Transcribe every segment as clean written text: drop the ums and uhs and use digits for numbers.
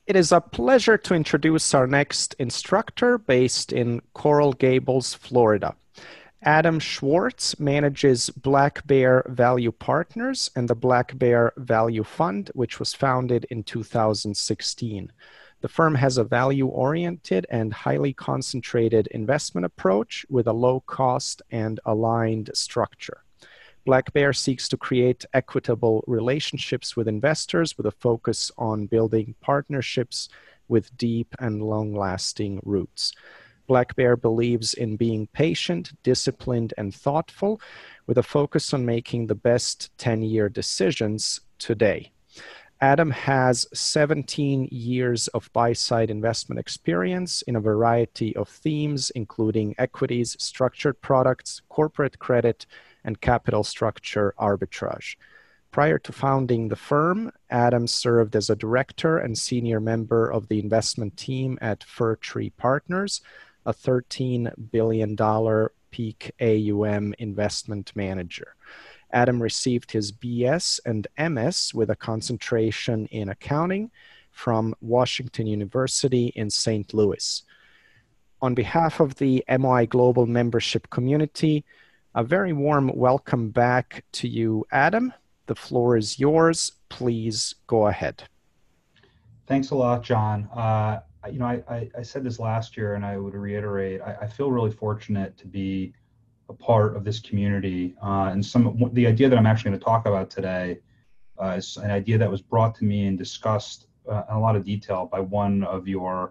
It is a pleasure to introduce our next instructor based in Coral Gables, Florida. Adam Schwartz manages Black Bear Value Partners and the Black Bear Value Fund, which was founded in 2016. The firm has a value-oriented and highly concentrated investment approach with a low-cost and aligned structure. Black Bear seeks to create equitable relationships with investors with a focus on building partnerships with deep and long-lasting roots. Black Bear believes in being patient, disciplined, and thoughtful with a focus on making the best 10-year decisions today. Adam has 17 years of buy-side investment experience in a variety of themes, including equities, structured products, corporate credit, and capital structure arbitrage. Prior to founding the firm, Adam served as a director and senior member of the investment team at Fir Tree Partners, a $13 billion peak AUM investment manager. Adam received his BS and MS with a concentration in accounting from Washington University in St. Louis. On behalf of the MOI Global membership community, a very warm welcome back to you, Adam. The floor is yours. Please go ahead. Thanks a lot, John. I said this last year, and I would reiterate, I feel really fortunate to be a part of this community. And the idea that I'm actually going to talk about today is an idea that was brought to me and discussed in a lot of detail by one of the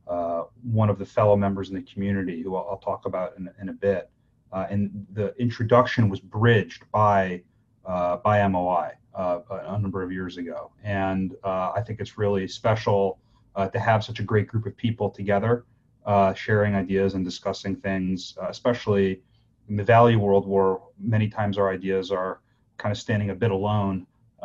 fellow members in the community, who I'll talk about in a bit. And the introduction was bridged by MOI a number of years ago. And I think it's really special to have such a great group of people together, sharing ideas and discussing things, especially in the value world where many times our ideas are kind of standing a bit alone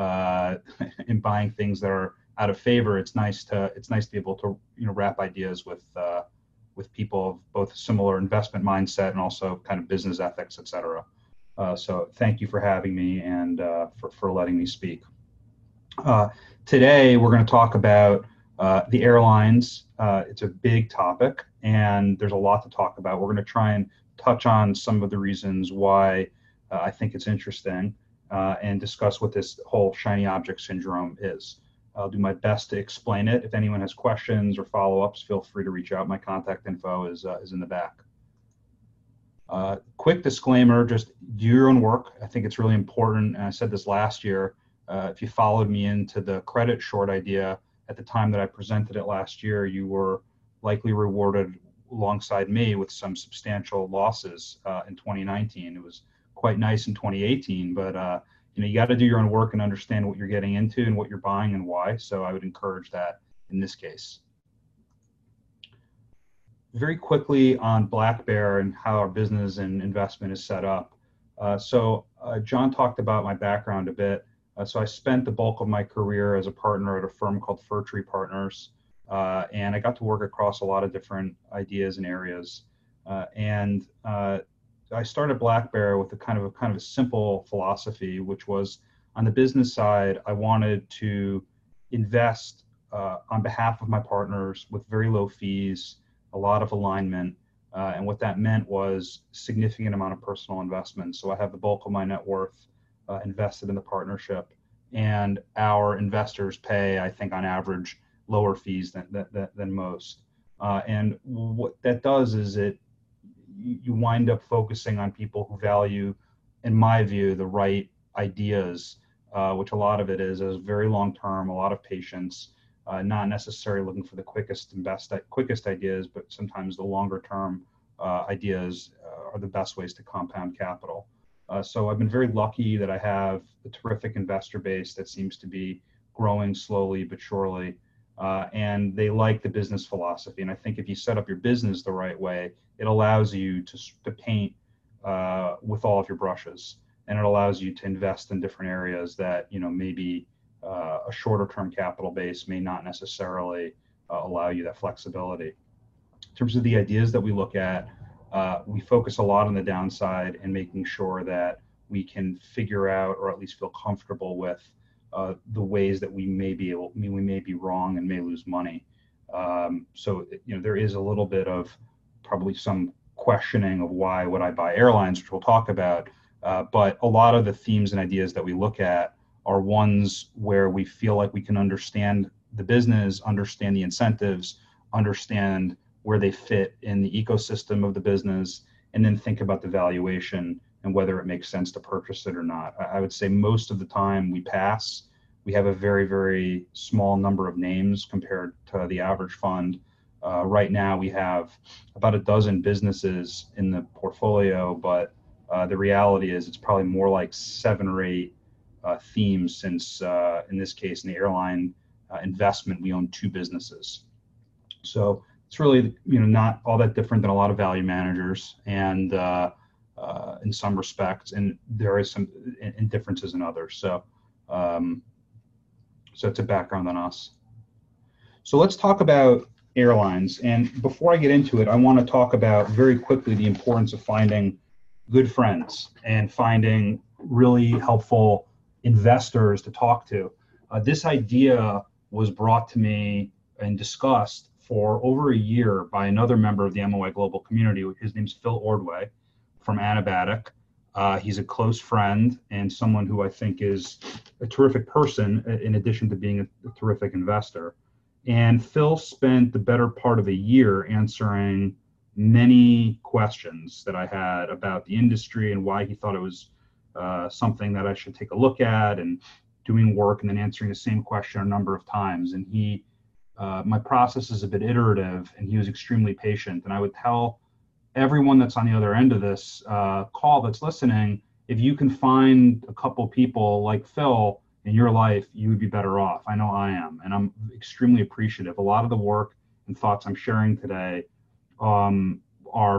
in buying things that are out of favor. It's nice to be able to wrap ideas with people of both similar investment mindset and also kind of business ethics, et cetera. So thank you for having me and for letting me speak. Today, we're going to talk about the airlines. It's a big topic, and there's a lot to talk about. We're going to try and touch on some of the reasons why I think it's interesting and discuss what this whole shiny object syndrome is. I'll do my best to explain it. If anyone has questions or follow-ups, feel free to reach out. My contact info is in the back. Quick disclaimer, just do your own work. I think it's really important, and I said this last year, if you followed me into the credit short idea at the time that I presented it last year, you were likely rewarded alongside me with some substantial losses in 2019. It was quite nice in 2018, but you got to do your own work and understand what you're getting into and what you're buying and why. So I would encourage that in this case. Very quickly on Black Bear and how our business and investment is set up. John talked about my background a bit. So I spent the bulk of my career as a partner at a firm called Fir Tree Partners. And I got to work across a lot of different ideas and areas. I started Black Bear with a kind of a simple philosophy, which was on the business side, I wanted to invest on behalf of my partners with very low fees, a lot of alignment. And what that meant was significant amount of personal investment. So I have the bulk of my net worth invested in the partnership, and our investors pay, I think on average, lower fees than most. And what that does is you wind up focusing on people who value, in my view, the right ideas, which a lot of it is very long term, a lot of patience, not necessarily looking for the quickest and quickest ideas, but sometimes the longer term ideas are the best ways to compound capital. So I've been very lucky that I have a terrific investor base that seems to be growing slowly but surely. And they like the business philosophy. And I think if you set up your business the right way, it allows you to paint with all of your brushes, and it allows you to invest in different areas that maybe a shorter term capital base may not necessarily allow you that flexibility. In terms of the ideas that we look at, we focus a lot on the downside and making sure that we can figure out, or at least feel comfortable with, the ways that we may be wrong and may lose money. So there is a little bit of probably some questioning of why would I buy airlines, which we'll talk about. But a lot of the themes and ideas that we look at are ones where we feel like we can understand the business, understand the incentives, understand where they fit in the ecosystem of the business, and then think about the valuation and whether it makes sense to purchase it or not. I would say most of the time we pass. We have a very, very small number of names compared to the average fund. Right now we have about a dozen businesses in the portfolio, but the reality is it's probably more like 7 or 8 themes, since in this case, in the airline investment, we own 2 businesses. So it's really not all that different than a lot of value managers, and in some respects, and there is some differences in others. So it's a background on us. So let's talk about airlines. And before I get into it, I want to talk about very quickly the importance of finding good friends and finding really helpful investors to talk to. This idea was brought to me and discussed for over a year by another member of the MOI Global community. His name's Phil Ordway from Anabatic. He's a close friend and someone who I think is a terrific person, in addition to being a terrific investor. And Phil spent the better part of a year answering many questions that I had about the industry and why he thought it was something that I should take a look at, and doing work and then answering the same question a number of times. And my process is a bit iterative, and he was extremely patient. And I would tell everyone that's on the other end of this call that's listening, if you can find a couple people like Phil in your life, you would be better off. I know I am, and I'm extremely appreciative. A lot of the work and thoughts I'm sharing today are,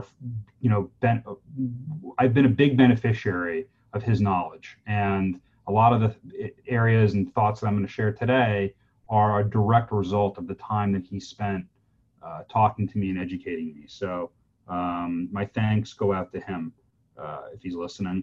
I've been a big beneficiary of his knowledge, and a lot of the areas and thoughts that I'm going to share today are a direct result of the time that he spent talking to me and educating me. So my thanks go out to him if he's listening.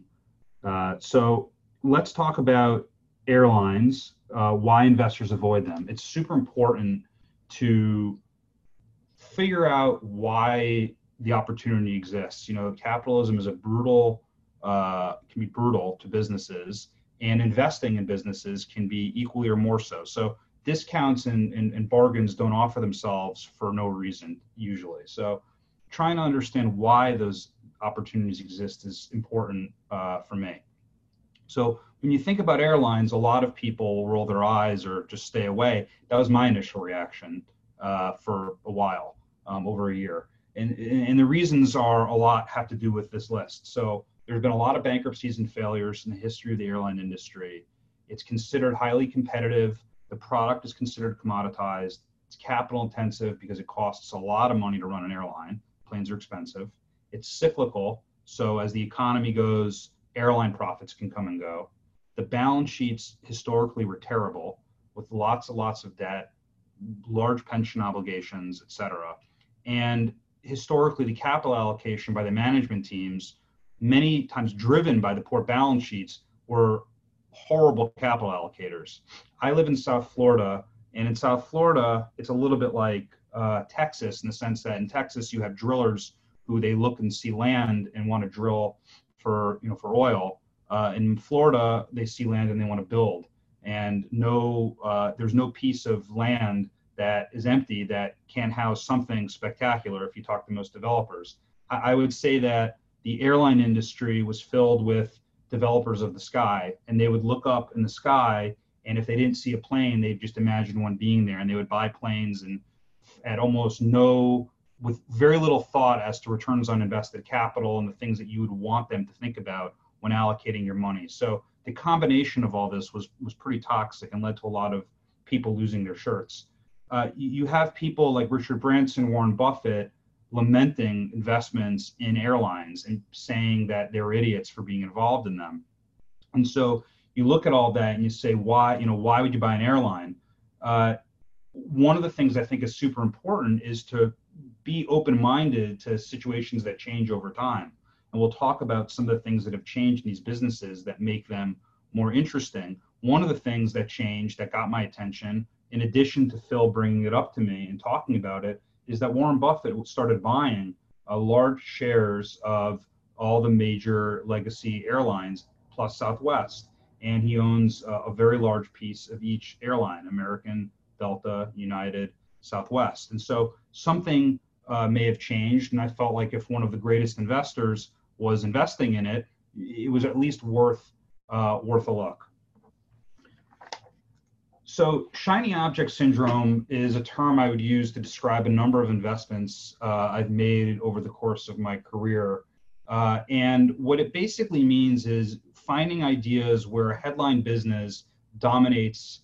So let's talk about airlines, why investors avoid them. It's super important to figure out why the opportunity exists. Capitalism is can be brutal to businesses, and investing in businesses can be equally or more so. So discounts and bargains don't offer themselves for no reason usually. So trying to understand why those opportunities exist is important for me. So when you think about airlines, a lot of people will roll their eyes or just stay away. That was my initial reaction for a while, over a year. And the reasons have to do with this list. So there's been a lot of bankruptcies and failures in the history of the airline industry. It's considered highly competitive. The product is considered commoditized. It's capital intensive because it costs a lot of money to run an airline. Planes are expensive. It's cyclical. So as the economy goes, airline profits can come and go. The balance sheets historically were terrible, with lots and lots of debt, large pension obligations, et cetera. And historically, the capital allocation by the management teams, many times driven by the poor balance sheets, were horrible capital allocators. I live in South Florida, and in South Florida, it's a little bit like Texas, in the sense that in Texas, you have drillers who they look and see land and want to drill for oil. In Florida, they see land and they want to build. And there's no piece of land that is empty that can't house something spectacular if you talk to most developers. I would say that the airline industry was filled with developers of the sky, and they would look up in the sky, and if they didn't see a plane, they'd just imagine one being there, and they would buy planes and with very little thought as to returns on invested capital and the things that you would want them to think about when allocating your money. So the combination of all this was pretty toxic and led to a lot of people losing their shirts. You have people like Richard Branson, Warren Buffett, lamenting investments in airlines and saying that they're idiots for being involved in them. And so you look at all that and you say, why would you buy an airline? One of the things I think is super important is to be open-minded to situations that change over time. And we'll talk about some of the things that have changed in these businesses that make them more interesting. One of the things that changed that got my attention, in addition to Phil bringing it up to me and talking about it, is that Warren Buffett started buying large shares of all the major legacy airlines plus Southwest. And he owns a very large piece of each airline: American, Delta, United, Southwest. And so something may have changed. And I felt like if one of the greatest investors was investing in it, it was at least worth a look. So shiny object syndrome is a term I would use to describe a number of investments I've made over the course of my career. And what it basically means is finding ideas where a headline business dominates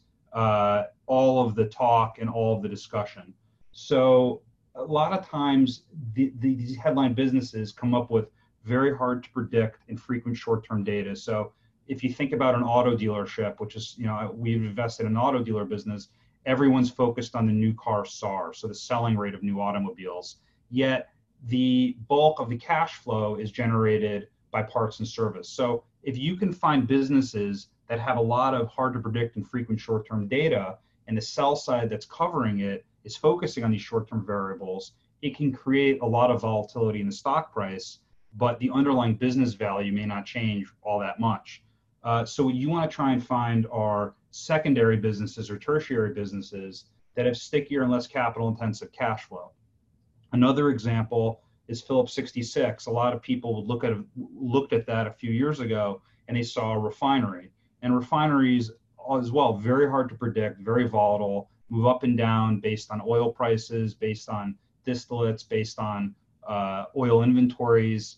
all of the talk and all of the discussion. So a lot of times these headline businesses come up with very hard to predict and frequent short-term data. So if you think about an auto dealership, which is, we've invested in an auto dealer business, everyone's focused on the new car SAAR, so the selling rate of new automobiles. Yet the bulk of the cash flow is generated by parts and service. So if you can find businesses that have a lot of hard to predict and frequent short-term data, and the sell side that's covering it is focusing on these short-term variables, it can create a lot of volatility in the stock price, but the underlying business value may not change all that much. So what you want to try and find are secondary businesses or tertiary businesses that have stickier and less capital intensive cash flow. Another example is Phillips 66. A lot of people looked at that a few years ago and they saw a refinery. And refineries as well, very hard to predict, very volatile, move up and down based on oil prices, based on distillates, based on oil inventories,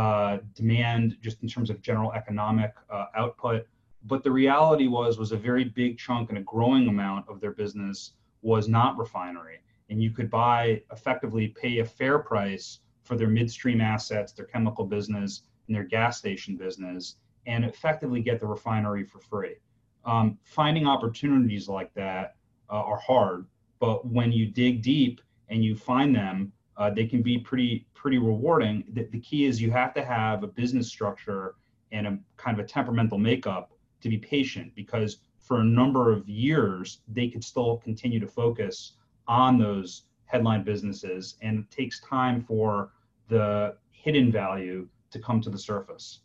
demand, just in terms of general economic output. But the reality was a very big chunk and a growing amount of their business was not refinery. And you could effectively pay a fair price for their midstream assets, their chemical business, and their gas station business, and effectively get the refinery for free. Finding opportunities like that are hard, but when you dig deep and you find them, they can be pretty rewarding. The key is you have to have a business structure and a kind of a temperamental makeup to be patient, because for a number of years, they could still continue to focus on those headline businesses, and it takes time for the hidden value to come to the surface.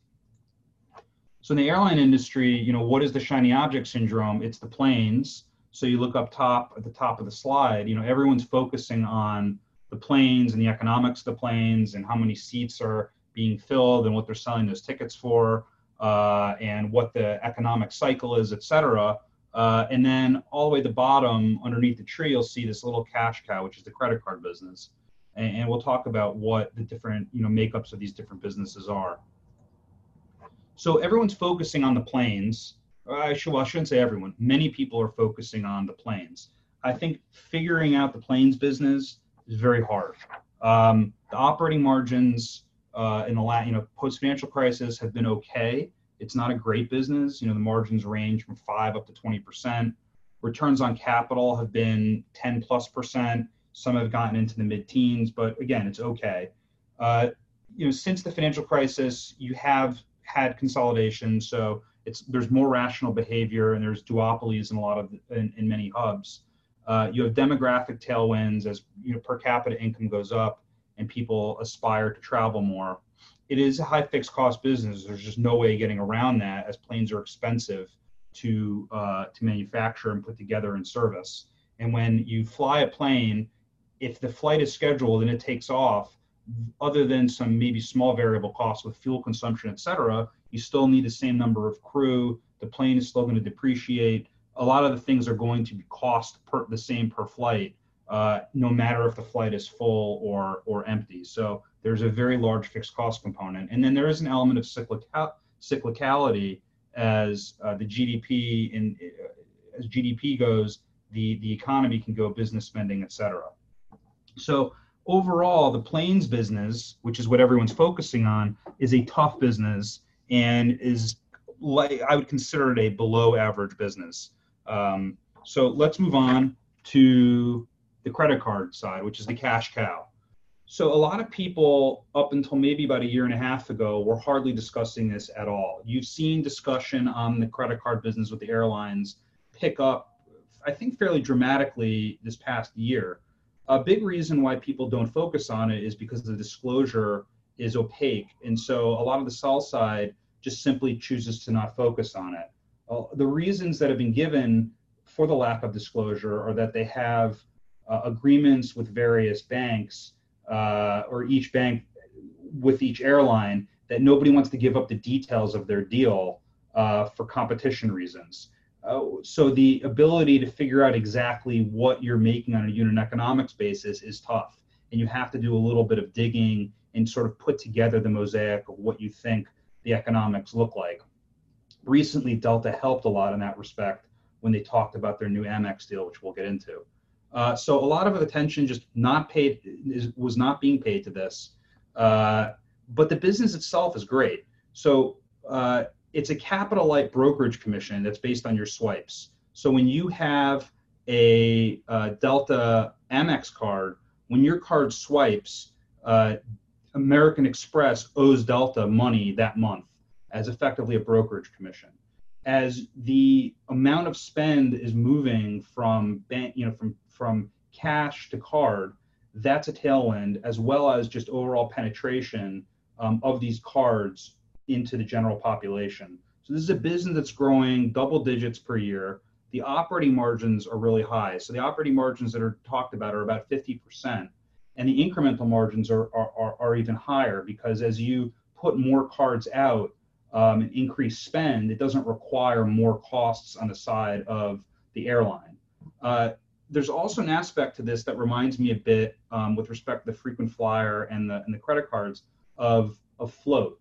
So in the airline industry, what is the shiny object syndrome? It's the planes. So you look up top at the top of the slide, everyone's focusing on the planes and the economics of the planes and how many seats are being filled and what they're selling those tickets for, and what the economic cycle is, et cetera. And then all the way at the bottom, underneath the tree, you'll see this little cash cow, which is the credit card business. And we'll talk about what the different makeups of these different businesses are. So everyone's focusing on the planes. I shouldn't say everyone. Many people are focusing on the planes. I think figuring out the planes business is very hard. The operating margins in the post-financial crisis have been okay. It's not a great business. The margins range from 5 up to 20%. Returns on capital have been 10+%. Some have gotten into the mid-teens, but again, it's okay. Since the financial crisis, you have had consolidation, so there's more rational behavior, and there's duopolies in many hubs. You have demographic tailwinds as per capita income goes up and people aspire to travel more. It is a high fixed cost business. There's just no way getting around that, as planes are expensive to manufacture and put together and service. And when you fly a plane, if the flight is scheduled and it takes off, other than some maybe small variable costs with fuel consumption, et cetera, you still need the same number of crew. The plane is still going to depreciate. A lot of the things are going to cost the same per flight, no matter if the flight is full or empty. So there's a very large fixed cost component. And then there is an element of cyclicality as the GDP, as GDP goes, the economy can go, business spending, et cetera. So overall, the planes business, which is what everyone's focusing on, is a tough business and is, I would consider it a below average business. So let's move on to the credit card side, which is the cash cow. So a lot of people up until maybe about a year and a half ago were hardly discussing this at all. You've seen discussion on the credit card business with the airlines pick up, I think, fairly dramatically this past year. A big reason why people don't focus on it is because the disclosure is opaque. And so a lot of the sell side just simply chooses to not focus on it. The reasons that have been given for the lack of disclosure are that they have agreements with various banks, or each bank with each airline, that nobody wants to give up the details of their deal for competition reasons. So the ability to figure out exactly what you're making on a unit economics basis is tough. And you have to do a little bit of digging and sort of put together the mosaic of what you think the economics look like. Recently, Delta helped a lot in that respect when they talked about their new Amex deal, which we'll get into. So a lot of attention just was not being paid to this, but the business itself is great. So it's a capital light brokerage commission that's based on your swipes. So when you have a Delta Amex card, when your card swipes, American Express owes Delta money that month as effectively a brokerage commission. As the amount of spend is moving from from cash to card, that's a tailwind, as well as just overall penetration of these cards into the general population. So this is a business that's growing double digits per year. The operating margins are really high. So the operating margins that are talked about are about 50%, and the incremental margins are even higher, because as you put more cards out and increase spend, it doesn't require more costs on the side of the airline. There's also an aspect to this that reminds me a bit, with respect to the frequent flyer and the credit cards, of float.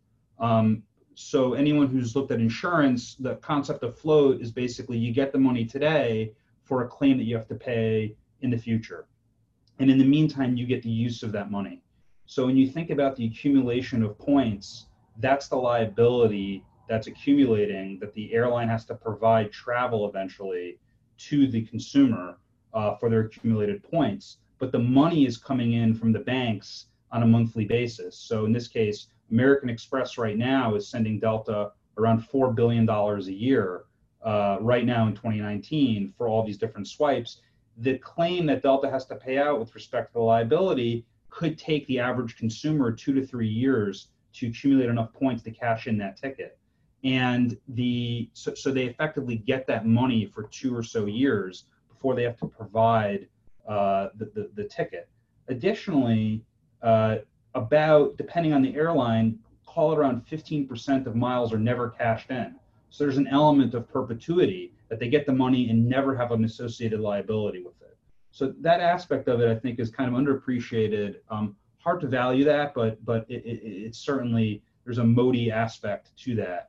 So anyone who's looked at insurance, the concept of float is basically you get the money today for a claim that you have to pay in the future. And in the meantime, you get the use of that money. So when you think about the accumulation of points, that's the liability that's accumulating, that the airline has to provide travel eventually to the consumer for their accumulated points. But the money is coming in from the banks on a monthly basis. So in this case, American Express right now is sending Delta around $4 billion a year right now in 2019 for all these different swipes. The claim that Delta has to pay out with respect to the liability could take the average consumer 2 to 3 years to accumulate enough points to cash in that ticket. And so they effectively get that money for 2 or so years before they have to provide the ticket. Additionally, about, depending on the airline, call it around 15% of miles are never cashed in. So there's an element of perpetuity that they get the money and never have an associated liability with it. So that aspect of it, I think, is kind of underappreciated. Hard to value that, but it's certainly, there's a moaty aspect to that,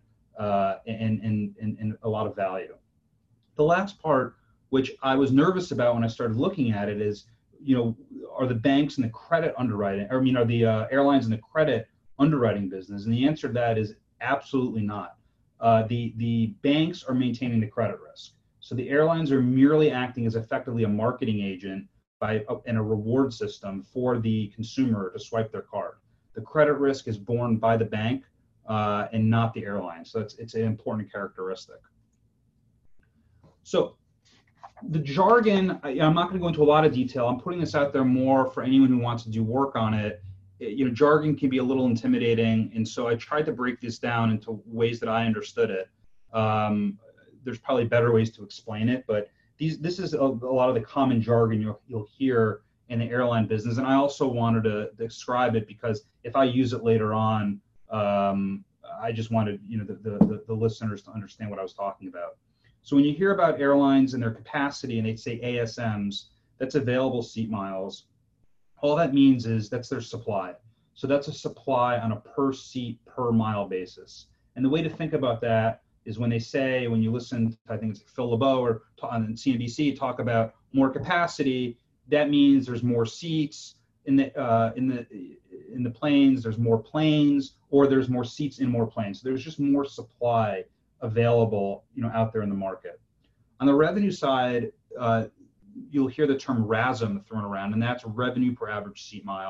and a lot of value. The last part, which I was nervous about when I started looking at it, is, are the banks in the credit underwriting, or are the airlines in the credit underwriting business? And the answer to that is absolutely not. The banks are maintaining the credit risk. So the airlines are merely acting as effectively a marketing agent and a reward system for the consumer to swipe their card. The credit risk is borne by the bank and not the airline. So it's an important characteristic. So the jargon, I'm not going to go into a lot of detail. I'm putting this out there more for anyone who wants to do work on it. Jargon can be a little intimidating, and so I tried to break this down into ways that I understood it. There's probably better ways to explain it, but this is a lot of the common jargon you'll hear in the airline business, and I also wanted to describe it because if I use it later on, I just wanted the listeners to understand what I was talking about. So when you hear about airlines and their capacity, and they say ASMs, that's available seat miles, all that means is that's their supply. So that's a supply on a per seat, per mile basis. And the way to think about that is when you listen to, I think it's Phil LeBeau or on CNBC talk about more capacity, that means there's more seats in the planes, there's more planes, or there's more seats in more planes. So there's just more supply available, out there in the market. On the revenue side, you'll hear the term RASM thrown around, and that's revenue per average seat mile.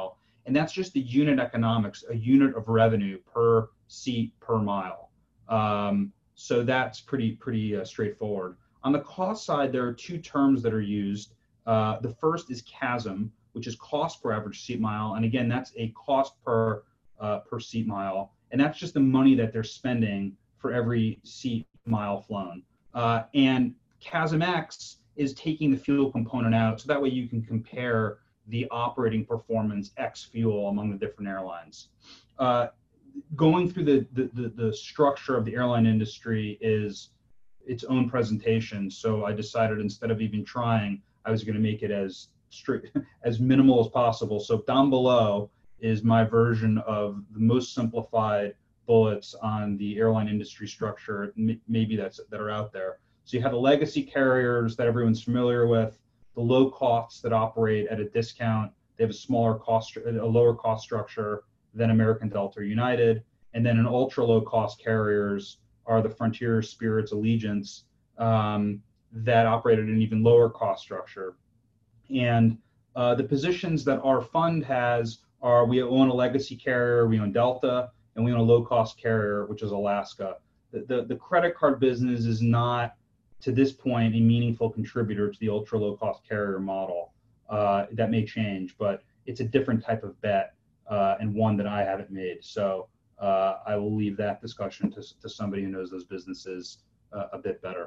and that's just the unit economics, a unit of revenue per seat per mile. So that's pretty straightforward. On the cost side, there are two terms that are used. The first is CASM, which is cost per average seat mile, and again, that's a cost per seat mile, and that's just the money that they're spending for every seat mile flown. And CASM-X is taking the fuel component out, so that way you can compare the operating performance X fuel among the different airlines. Going through the structure of the airline industry is its own presentation, so I decided instead of even trying, I was going to make it as strict, as minimal as possible. So down below is my version of the most simplified bullets on the airline industry structure, maybe that are out there. So you have the legacy carriers that everyone's familiar with, the low costs that operate at a discount. They have a lower cost structure than American, Delta, or United. And then an ultra low cost carriers are the Frontier, Spirit's, Allegiance that operate at an even lower cost structure. And the positions that our fund has are we own a legacy carrier, we own Delta, and we own a low cost carrier, which is Alaska. The credit card business is not, to this point, a meaningful contributor to the ultra low cost carrier model. That may change, but it's a different type of bet and one that I haven't made. So I will leave that discussion to somebody who knows those businesses a bit better.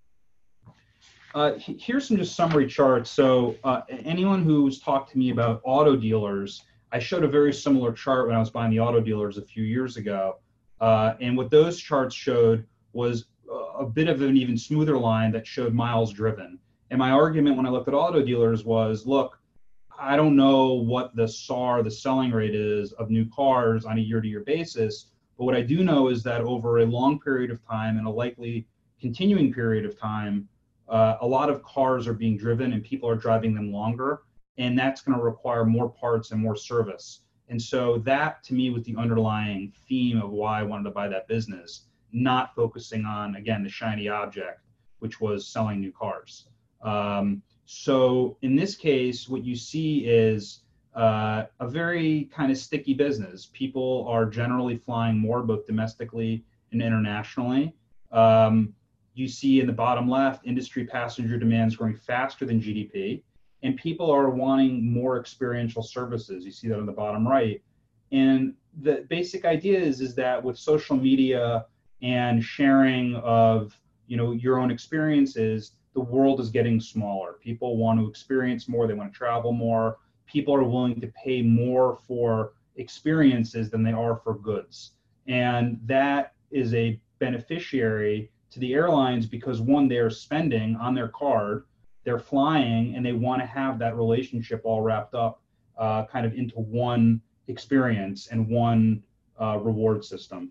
Here's some just summary charts. So anyone who's talked to me about auto dealers, I showed a very similar chart when I was buying the auto dealers a few years ago. And what those charts showed was a bit of an even smoother line that showed miles driven. And my argument when I looked at auto dealers was, look, I don't know what the SAR, the selling rate is of new cars on a year-to-year basis, but what I do know is that over a long period of time and a likely continuing period of time, a lot of cars are being driven and people are driving them longer, and that's going to require more parts and more service. And so that, to me, was the underlying theme of why I wanted to buy that business, not focusing on, again, the shiny object, which was selling new cars. So in this case, what you see is a very kind of sticky business. People are generally flying more, both domestically and internationally. You see in the bottom left, industry passenger demand is growing faster than GDP, and people are wanting more experiential services. You see that on the bottom right. And the basic idea is that with social media and sharing of your own experiences, the world is getting smaller. People want to experience more. They want to travel more. People are willing to pay more for experiences than they are for goods. And that is a beneficiary to the airlines because, one, they're spending on their card, they're flying, and they want to have that relationship all wrapped up kind of into one experience and one reward system.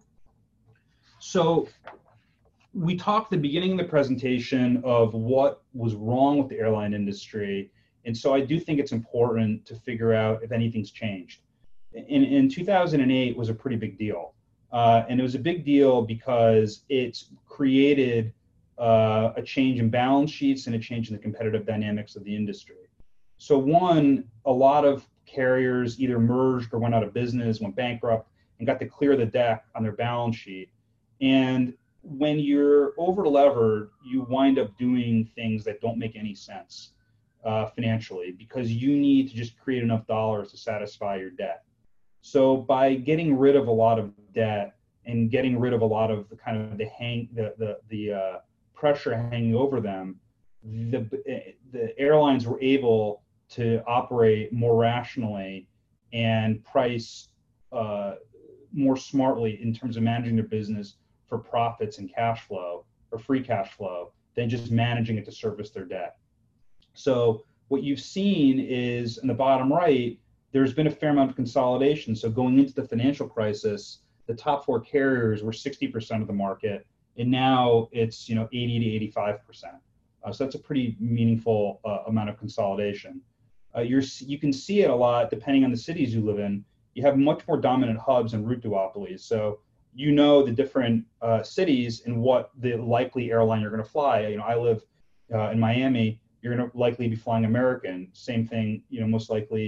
So we talked at the beginning of the presentation of what was wrong with the airline industry. And so I do think it's important to figure out if anything's changed. In 2008 was a pretty big deal. And it was a big deal because it's created a change in balance sheets and a change in the competitive dynamics of the industry. So one, a lot of carriers either merged or went out of business, went bankrupt, and got to clear the deck on their balance sheet. And when you're over levered, you wind up doing things that don't make any sense financially because you need to just create enough dollars to satisfy your debt. So by getting rid of a lot of debt and getting rid of a lot of the kind of the pressure hanging over them, the airlines were able to operate more rationally and price more smartly in terms of managing their business for profits and cash flow or free cash flow than just managing it to service their debt. So what you've seen is in the bottom right, there's been a fair amount of consolidation. So going into the financial crisis, the top four carriers were 60% of the market, and now it's 80 to 85%. So that's a pretty meaningful amount of consolidation. You can see it a lot depending on the cities you live in. You have much more dominant hubs and route duopolies. So the different cities and what the likely airline you're going to fly. I live in Miami. You're going to likely be flying American. Same thing, most likely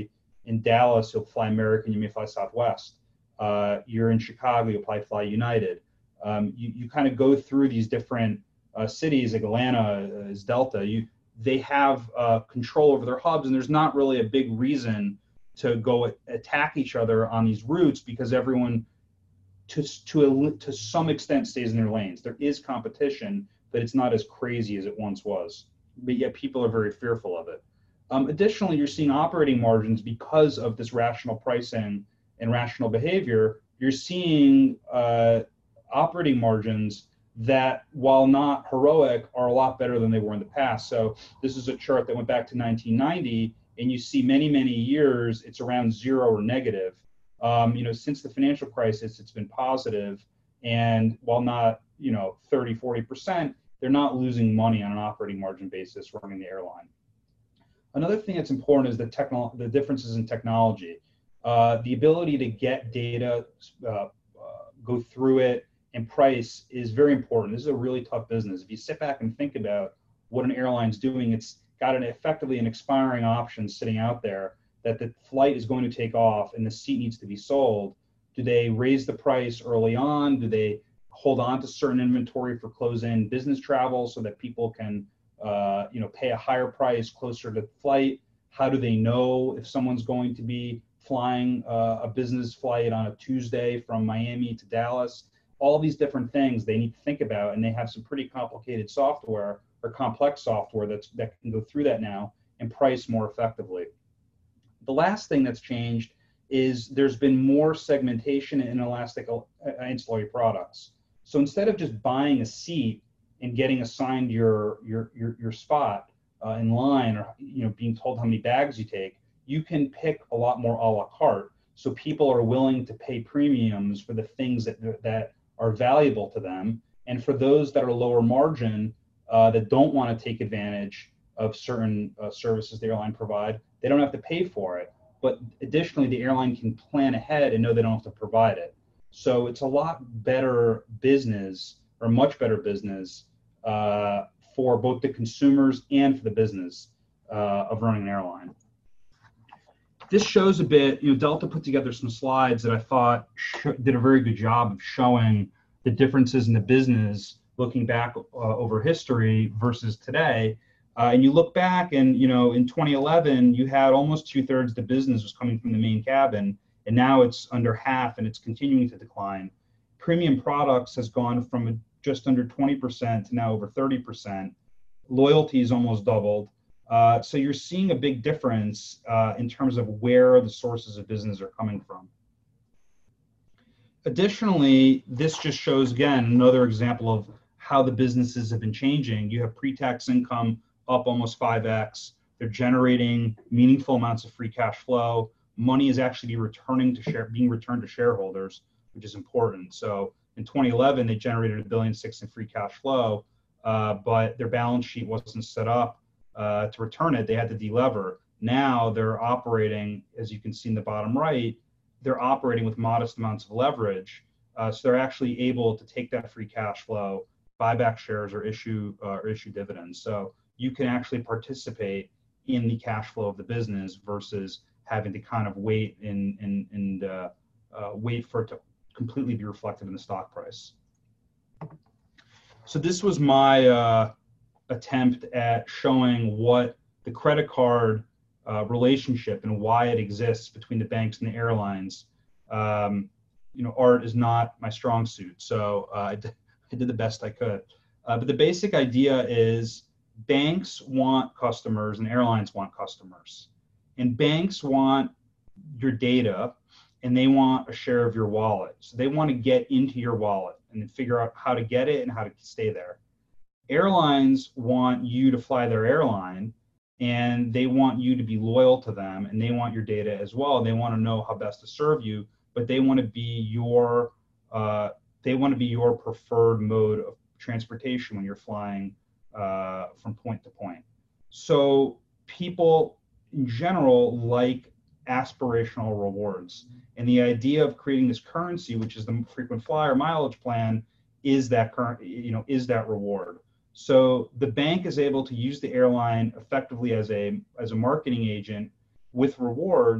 in Dallas, you'll fly American, you may fly Southwest. You're in Chicago, you'll probably fly United. You kind of go through these different cities, like Atlanta is Delta. They have control over their hubs, and there's not really a big reason to go attack each other on these routes because everyone, to some extent, stays in their lanes. There is competition, but it's not as crazy as it once was. But yet people are very fearful of it. Additionally, you're seeing operating margins because of this rational pricing and rational behavior. You're seeing operating margins that, while not heroic, are a lot better than they were in the past. So this is a chart that went back to 1990, and you see many, many years it's around zero or negative. Since the financial crisis, it's been positive, and while not 30, 40%, they're not losing money on an operating margin basis running the airline. Another thing that's important is the differences in technology. The ability to get data, go through it, and price is very important. This is a really tough business. If you sit back and think about what an airline's doing, it's got effectively an expiring option sitting out there that the flight is going to take off and the seat needs to be sold. Do they raise the price early on? Do they hold on to certain inventory for close-in business travel so that people can pay a higher price closer to the flight? How do they know if someone's going to be flying a business flight on a Tuesday from Miami to Dallas? All these different things they need to think about, and they have some pretty complicated software or complex software that can go through that now and price more effectively. The last thing that's changed is there's been more segmentation in elastic ancillary products. So instead of just buying a seat and getting assigned your spot in line, or being told how many bags you take, you can pick a lot more a la carte. So people are willing to pay premiums for the things that are valuable to them. And for those that are lower margin, that don't want to take advantage of certain services the airline provide, they don't have to pay for it. But additionally, the airline can plan ahead and know they don't have to provide it. So it's a lot better business, or much better business, for both the consumers and for the business of running an airline. This shows a bit, Delta put together some slides that I thought did a very good job of showing the differences in the business looking back over history versus today. And you look back and, in 2011, you had almost 2/3 of the business was coming from the main cabin, and now it's under half and it's continuing to decline. Premium products has gone from just under 20% to now over 30%. Loyalty is almost doubled. So you're seeing a big difference in terms of where the sources of business are coming from. Additionally, this just shows, again, another example of how the businesses have been changing. You have pre-tax income up almost 5x. They're generating meaningful amounts of free cash flow. Money is actually being returned to shareholders, which is important. So in 2011, they generated $1.6 billion in free cash flow, but their balance sheet wasn't set up to return it. They had to delever. Now they're operating, as you can see in the bottom right, they're operating with modest amounts of leverage. So they're actually able to take that free cash flow, buy back shares, or issue dividends. So you can actually participate in the cash flow of the business versus having to kind of wait and wait for it to completely be reflected in the stock price. So this was my attempt at showing what the credit card relationship and why it exists between the banks and the airlines. Art is not my strong suit, so I did the best I could. But the basic idea is banks want customers and airlines want customers. And banks want your data and they want a share of your wallet. So they want to get into your wallet and then figure out how to get it and how to stay there. Airlines want you to fly their airline and they want you to be loyal to them and they want your data as well. They want to know how best to serve you, but they want to be your preferred mode of transportation when you're flying from point to point. So people in general like aspirational rewards, and the idea of creating this currency, which is the frequent flyer mileage plan, is that reward. So the bank is able to use the airline effectively as a marketing agent with rewards,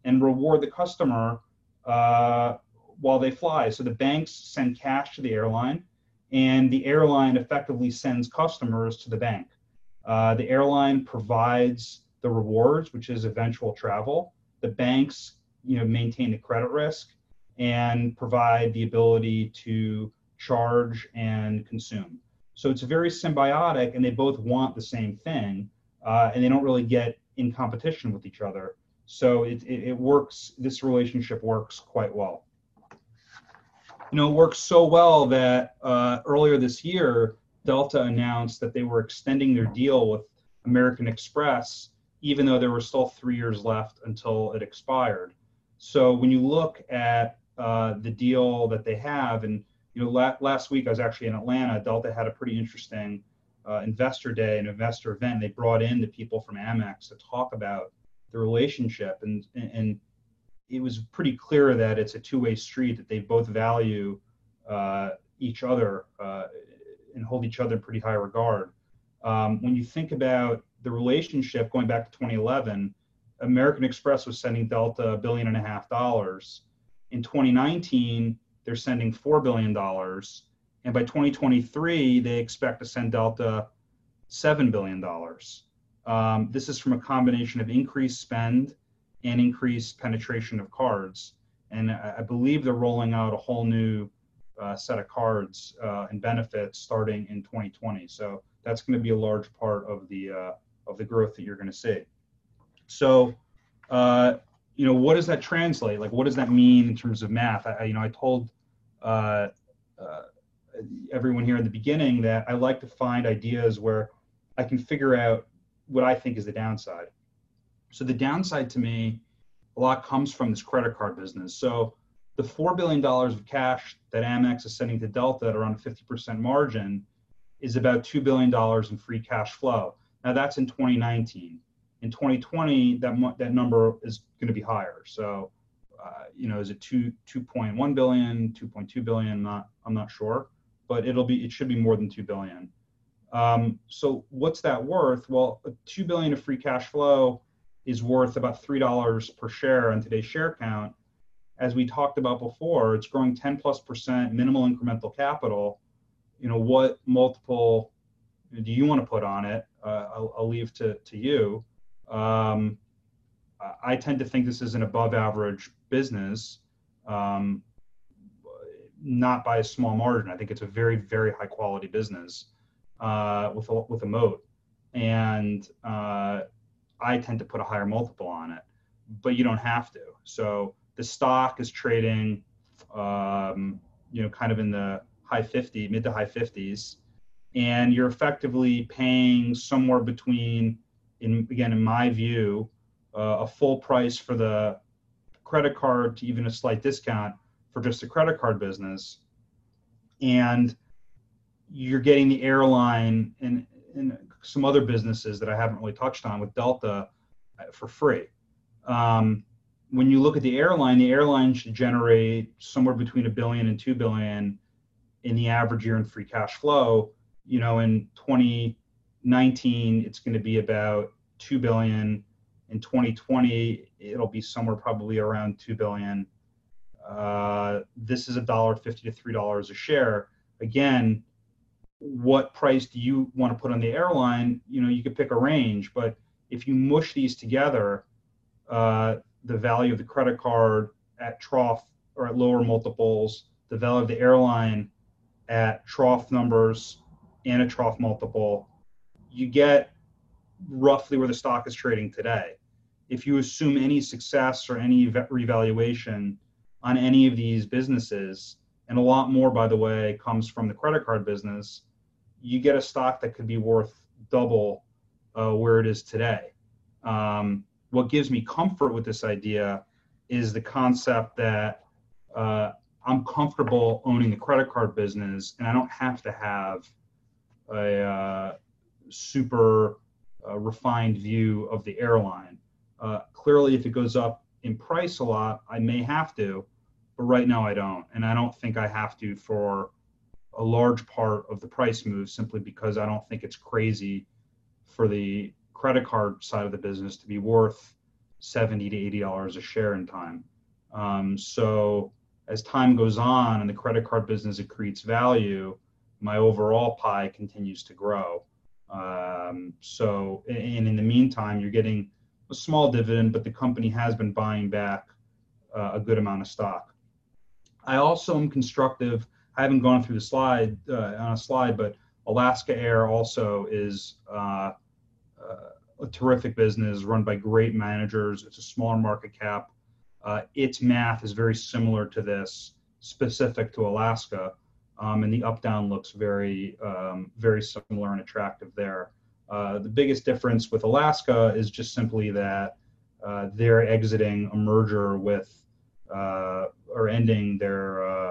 and reward the customer while they fly. So the banks send cash to the airline, and the airline effectively sends customers to the bank. The airline provides the rewards, which is eventual travel. The banks, maintain the credit risk and provide the ability to charge and consume. So it's very symbiotic, and they both want the same thing, and they don't really get in competition with each other. So it works. This relationship works quite well. It works so well that earlier this year, Delta announced that they were extending their deal with American Express, even though there were still 3 years left until it expired. So when you look at the deal that they have, and last week I was actually in Atlanta. Delta had a pretty interesting investor day, an investor event. They brought in the people from Amex to talk about the relationship, and it was pretty clear that it's a two-way street, that they both value each other and hold each other in pretty high regard. When you think about the relationship going back to 2011, American Express was sending Delta $1.5 billion. In 2019, they're sending $4 billion. And by 2023, they expect to send Delta $7 billion. This is from a combination of increased spend and increased penetration of cards. And I believe they're rolling out a whole new set of cards and benefits starting in 2020. So that's going to be a large part of the growth that you're going to see. So, what does that translate? Like, what does that mean in terms of math? I told everyone here in the beginning that I like to find ideas where I can figure out what I think is the downside. So the downside to me, a lot comes from this credit card business. So the $4 billion of cash that Amex is sending to Delta at around a 50% margin is about $2 billion in free cash flow. Now that's in 2019. In 2020, that number is going to be higher. So, is it 2.1 billion, 2.2 billion? I'm not sure, but it should be more than 2 billion. So what's that worth? Well, $2 billion of free cash flow is worth about $3 per share on today's share count. As we talked about before, it's growing 10+% minimal incremental capital. What multiple do you want to put on it? I'll leave to you. I tend to think this is an above average business, not by a small margin. I think it's a very, very high quality business with a moat. And I tend to put a higher multiple on it, but you don't have to. So the stock is trading, kind of in the mid to high 50s, and you're effectively paying somewhere between, in my view, a full price for the credit card to even a slight discount for just the credit card business, and you're getting the airline and some other businesses that I haven't really touched on with Delta for free. When you look at the airline should generate somewhere between $1 billion and $2 billion in the average year in free cash flow. In 2019, it's going to be about $2 billion. In 2020, it'll be somewhere probably around $2 billion. This is $1.50 to $3 a share. Again, what price do you want to put on the airline? You could pick a range, but if you mush these together, the value of the credit card at trough or at lower multiples, the value of the airline at trough numbers and a trough multiple, you get roughly where the stock is trading today. If you assume any success or any revaluation on any of these businesses, and a lot more, by the way, comes from the credit card business, you get a stock that could be worth double where it is today. What gives me comfort with this idea is the concept that I'm comfortable owning the credit card business, and I don't have to have a super refined view of the airline. Clearly, if it goes up in price a lot, I may have to, but right now I don't. And I don't think I have to for a large part of the price move, simply because I don't think it's crazy for the credit card side of the business to be worth $70 to $80 a share in time. So as time goes on and the credit card business accretes value, my overall pie continues to grow. And in the meantime, you're getting a small dividend, but the company has been buying back a good amount of stock. I also am constructive. I haven't gone through the slide on a slide, but Alaska Air also is a terrific business run by great managers. It's a smaller market cap. Its math is very similar to this, specific to Alaska, and the up-down looks very, very similar and attractive there. The biggest difference with Alaska is just simply that they're exiting a merger with, or ending their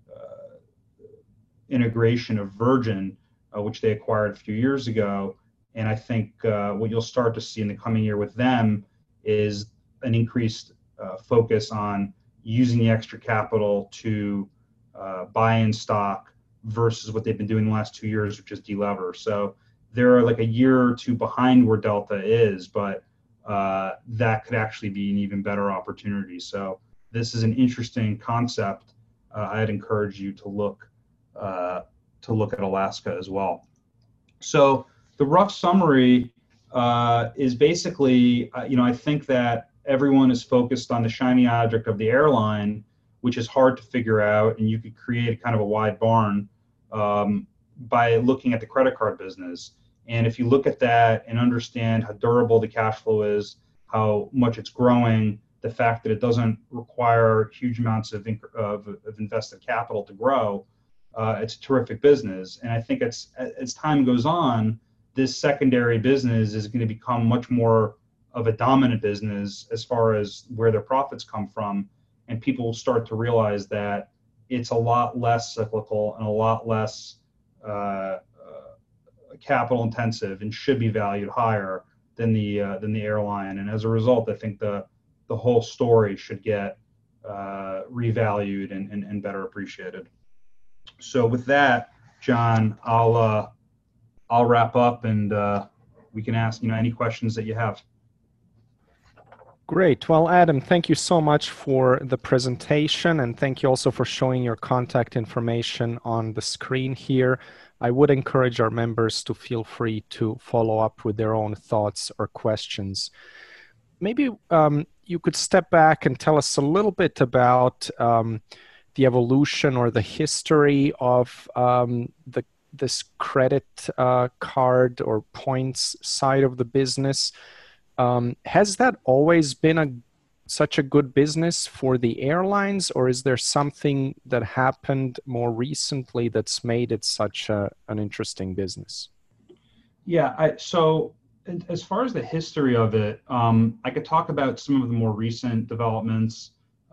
integration of Virgin, which they acquired a few years ago. And I think what you'll start to see in the coming year with them is an increased focus on using the extra capital to buy in stock versus what they've been doing the last 2 years, which is delever. So they're like a year or two behind where Delta is, but that could actually be an even better opportunity. So this is an interesting concept. I'd encourage you to look at Alaska as well. So the rough summary is basically, I think that everyone is focused on the shiny object of the airline, which is hard to figure out, and you could create kind of a wide barn by looking at the credit card business. And if you look at that and understand how durable the cash flow is, how much it's growing, the fact that it doesn't require huge amounts of invested capital to grow, it's a terrific business. And I think as time goes on, this secondary business is going to become much more of a dominant business as far as where their profits come from. And people will start to realize that it's a lot less cyclical and a lot less capital intensive and should be valued higher than the airline. And as a result, I think the whole story should get revalued and better appreciated. So with that, John, I'll wrap up and we can ask any questions that you have. Great. Well, Adam, thank you so much for the presentation, and thank you also for showing your contact information on the screen here. I would encourage our members to feel free to follow up with their own thoughts or questions. Maybe you could step back and tell us a little bit about the evolution or the history of this credit card or points side of the business. Has that always been such a good business for the airlines, or is there something that happened more recently that's made it such an interesting business? Yeah, so as far as the history of it, I could talk about some of the more recent developments.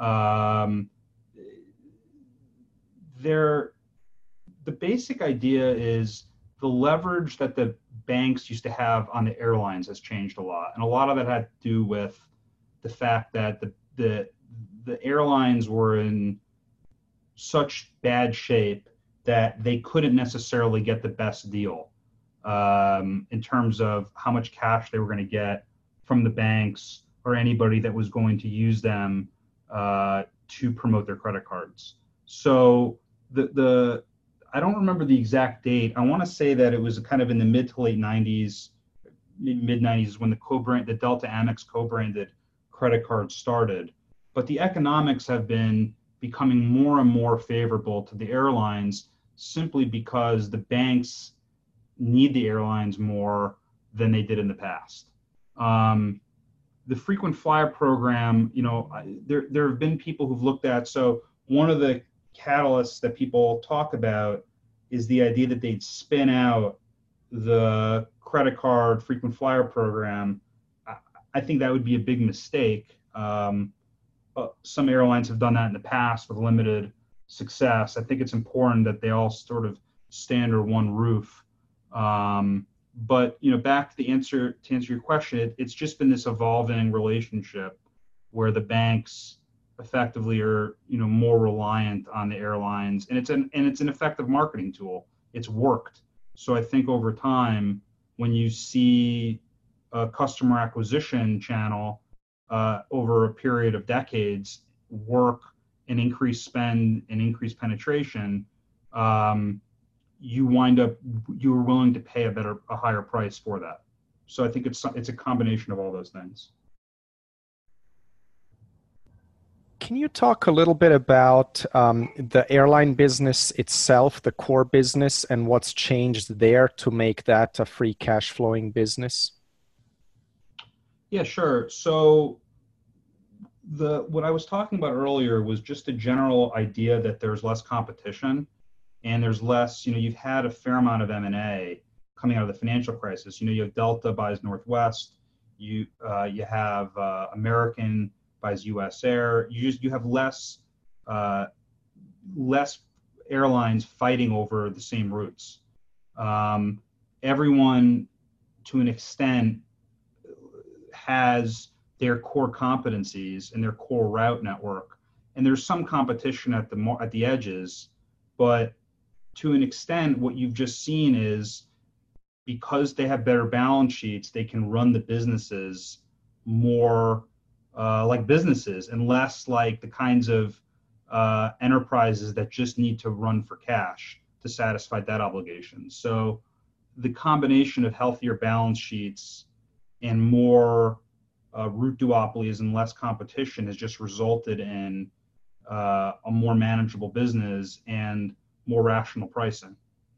The basic idea is the leverage that the banks used to have on the airlines has changed a lot. And a lot of that had to do with the fact that the airlines were in such bad shape that they couldn't necessarily get the best deal in terms of how much cash they were going to get from the banks or anybody that was going to use them to promote their credit cards. So I don't remember the exact date. I want to say that it was kind of in the mid to late 90s, mid 90s when the Delta Amex co-branded credit cards started. But the economics have been becoming more and more favorable to the airlines simply because the banks need the airlines more than they did in the past. The frequent flyer program, there have been people who've looked at, so one of the catalysts that people talk about is the idea that they'd spin out the credit card frequent flyer program. I think that would be a big mistake. Some airlines have done that in the past with limited success. I think it's important that they all sort of stand under one roof. But back to answer your question, it's just been this evolving relationship where the banks effectively are more reliant on the airlines, and it's an effective marketing tool. It's worked. So I think over time, when you see a customer acquisition channel over a period of decades, work and increase spend and increase penetration, you wind up, you're willing to pay a higher price for that. So I think it's a combination of all those things. Can you talk a little bit about the airline business itself, the core business, and what's changed there to make that a free cash flowing business? Yeah, sure. So what I was talking about earlier was just a general idea that there's less competition and there's less, you've had a fair amount of M&A coming out of the financial crisis. You have Delta buys Northwest, you have American buys US Air. You have less airlines fighting over the same routes. Everyone, to an extent, has their core competencies and their core route network, and there's some competition at the edges, but to an extent, what you've just seen is because they have better balance sheets, they can run the businesses more like businesses and less like the kinds of enterprises that just need to run for cash to satisfy that obligation. So the combination of healthier balance sheets and more route duopolies and less competition has just resulted in a more manageable business and more rational pricing.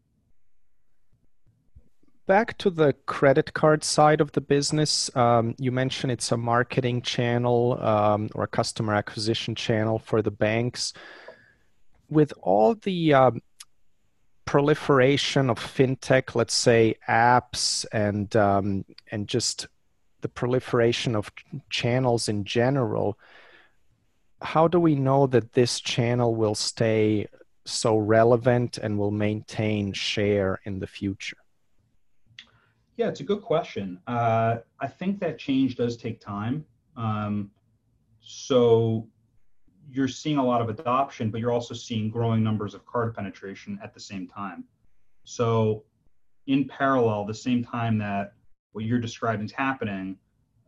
Back to the credit card side of the business, you mentioned it's a marketing channel or a customer acquisition channel for the banks. With all the proliferation of fintech, let's say apps, and just the proliferation of channels in general, how do we know that this channel will stay so relevant and will maintain share in the future? Yeah, it's a good question. I think that change does take time. So you're seeing a lot of adoption, but you're also seeing growing numbers of card penetration at the same time. So in parallel, the same time that what you're describing is happening,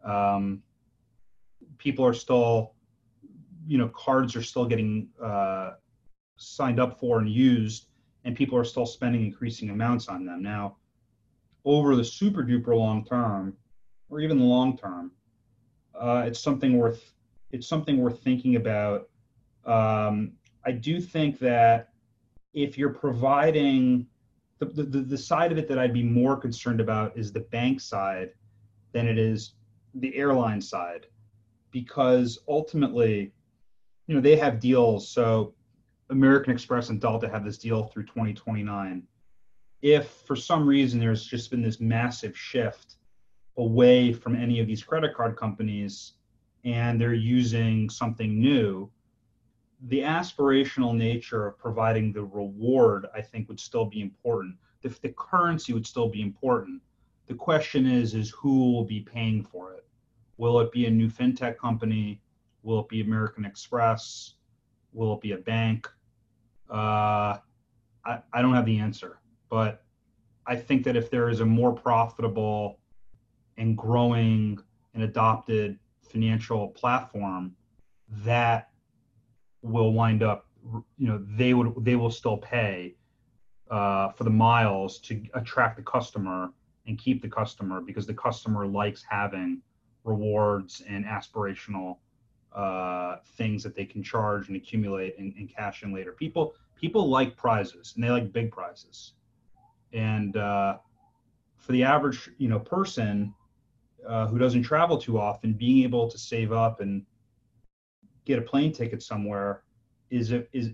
people are still, cards are still getting signed up for and used, and people are still spending increasing amounts on them. Now, over the super duper long term, or even the long term, it's something worth thinking about. I do think that if you're providing the side of it that I'd be more concerned about is the bank side than it is the airline side, because ultimately, they have deals. So American Express and Delta have this deal through 2029. If for some reason there's just been this massive shift away from any of these credit card companies and they're using something new, the aspirational nature of providing the reward, I think, would still be important. The currency would still be important. The question is who will be paying for it? Will it be a new fintech company? Will it be American Express? Will it be a bank? I don't have the answer. But I think that if there is a more profitable and growing and adopted financial platform, that will wind up, they will still pay for the miles to attract the customer and keep the customer, because the customer likes having rewards and aspirational things that they can charge and accumulate and cash in later. People like prizes, and they like big prizes. And for the average, person who doesn't travel too often, being able to save up and get a plane ticket somewhere is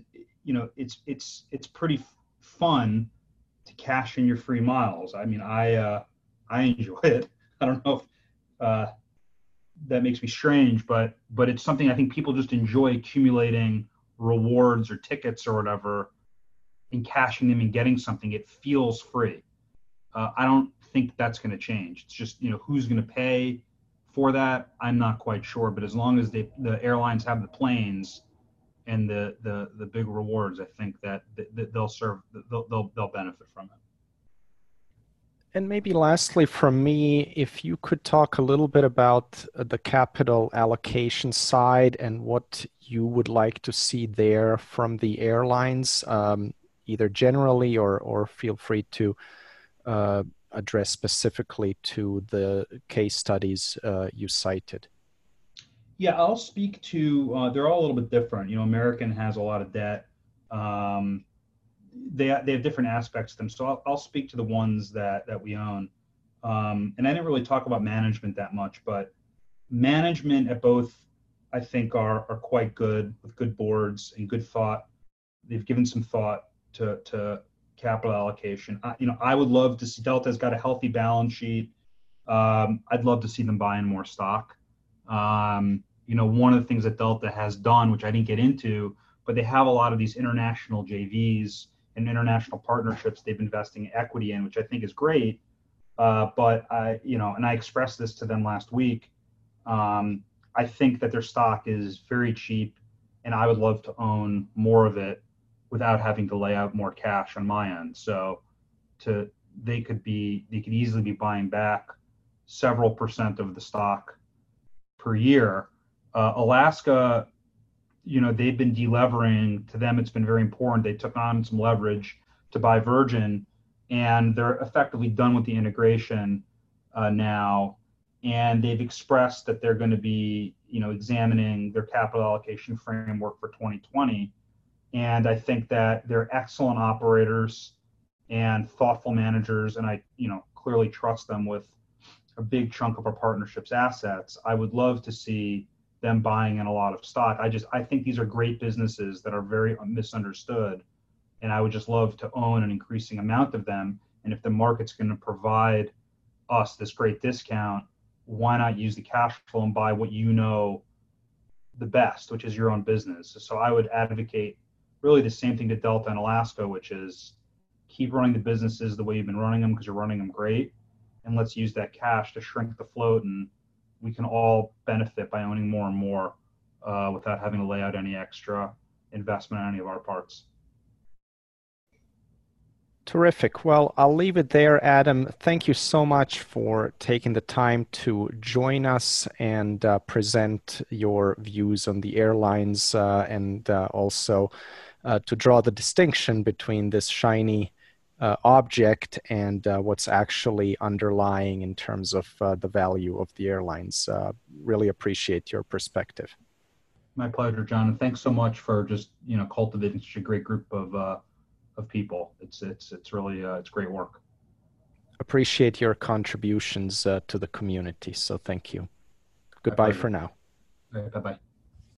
it's pretty fun to cash in your free miles. I mean, I enjoy it. I don't know if that makes me strange, but it's something I think people just enjoy, accumulating rewards or tickets or whatever, and cashing them and getting something. It feels free. I don't think that's going to change. It's just, who's going to pay for that? I'm not quite sure. But as long as the airlines have the planes and the big rewards, I think that they'll benefit from it. And maybe lastly from me, if you could talk a little bit about the capital allocation side and what you would like to see there from the airlines, either generally or feel free to uh, address specifically to the case studies you cited. Yeah, I'll speak to. They're all a little bit different. You know, American has a lot of debt. Um, they have different aspects to them. So I'll speak to the ones that we own. And I didn't really talk about management that much, but management at both, I think, are quite good with good boards and good thought. They've given some thought to capital allocation. I would love to see Delta's got a healthy balance sheet. I'd love to see them buying more stock. One of the things that Delta has done, which I didn't get into, but they have a lot of these international JVs and international partnerships they've investing equity in, which I think is great. But and I expressed this to them last week. I think that their stock is very cheap, and I would love to own more of it without having to lay out more cash on my end. So to they could easily be buying back several percent of the stock per year. Alaska, they've been delevering. To them, it's been very important. They took on some leverage to buy Virgin, and they're effectively done with the integration now. And they've expressed that they're going to be, examining their capital allocation framework for 2020. And I think that they're excellent operators and thoughtful managers, and I, clearly trust them with a big chunk of our partnership's assets. I would love to see them buying in a lot of stock. I think these are great businesses that are very misunderstood, and I would just love to own an increasing amount of them. And if the market's going to provide us this great discount, why not use the cash flow and buy what the best, which is your own business. So I would advocate really the same thing to Delta and Alaska, which is keep running the businesses the way you've been running them because you're running them great, and let's use that cash to shrink the float, and we can all benefit by owning more and more without having to lay out any extra investment on any of our parts. Terrific. Well, I'll leave it there, Adam. Thank you so much for taking the time to join us and present your views on the airlines and also to draw the distinction between this shiny object and what's actually underlying in terms of the value of the airlines. Really appreciate your perspective. My pleasure, John, and thanks so much for just cultivating such a great group of people. It's really it's great work. Appreciate your contributions to the community. So thank you. Goodbye for now. Bye bye.